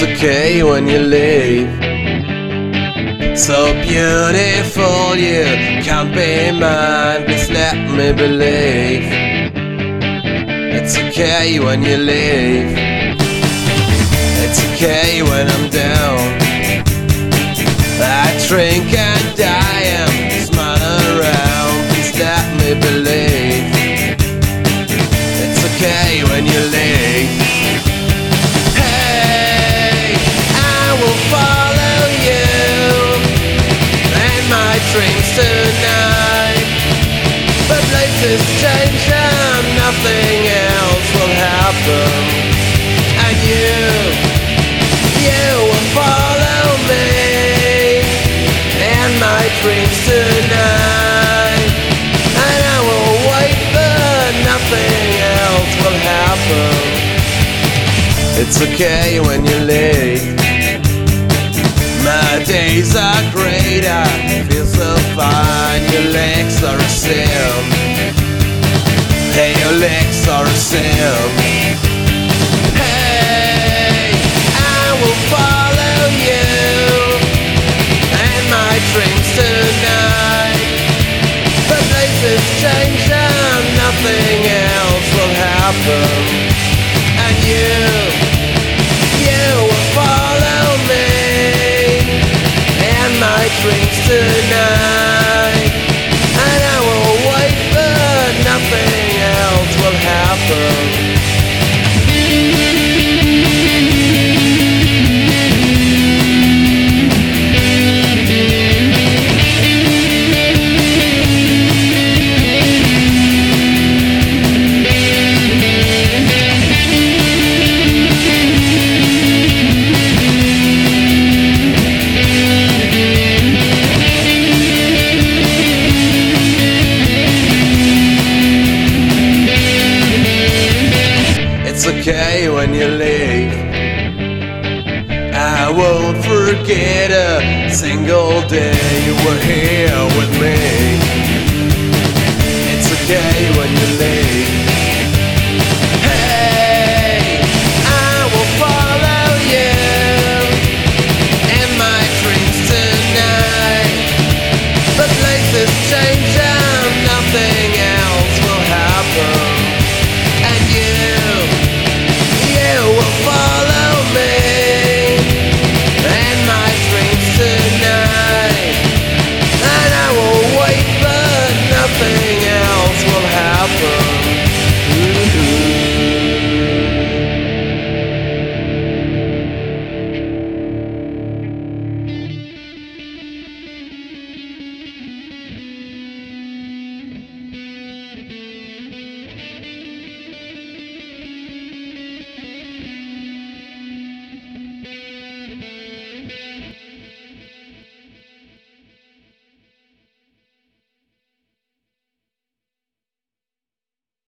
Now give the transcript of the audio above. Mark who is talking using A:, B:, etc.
A: It's okay when you leave. So beautiful you can't be mine, please let me believe. It's okay when you leave. It's okay when I'm down. I drink and I am smile around, please let me believe. It's okay when you leave. Hey, I will follow you and my dreams tonight. But places change and nothing else will happen. And you will follow me and my dreams tonight. And I will wait, but nothing else will happen. It's okay when you leave. My days are great, I feel so fine. Your legs are a sin. Hey, your legs are a sin. Hey, I will follow you and my dreams tonight. But places change and nothing else will happen. And you will follow me and my dreams tonight. And I will wait, but nothing else will happen. It's okay when you leave. I won't forget a single day you were here with me. It's okay when you leave.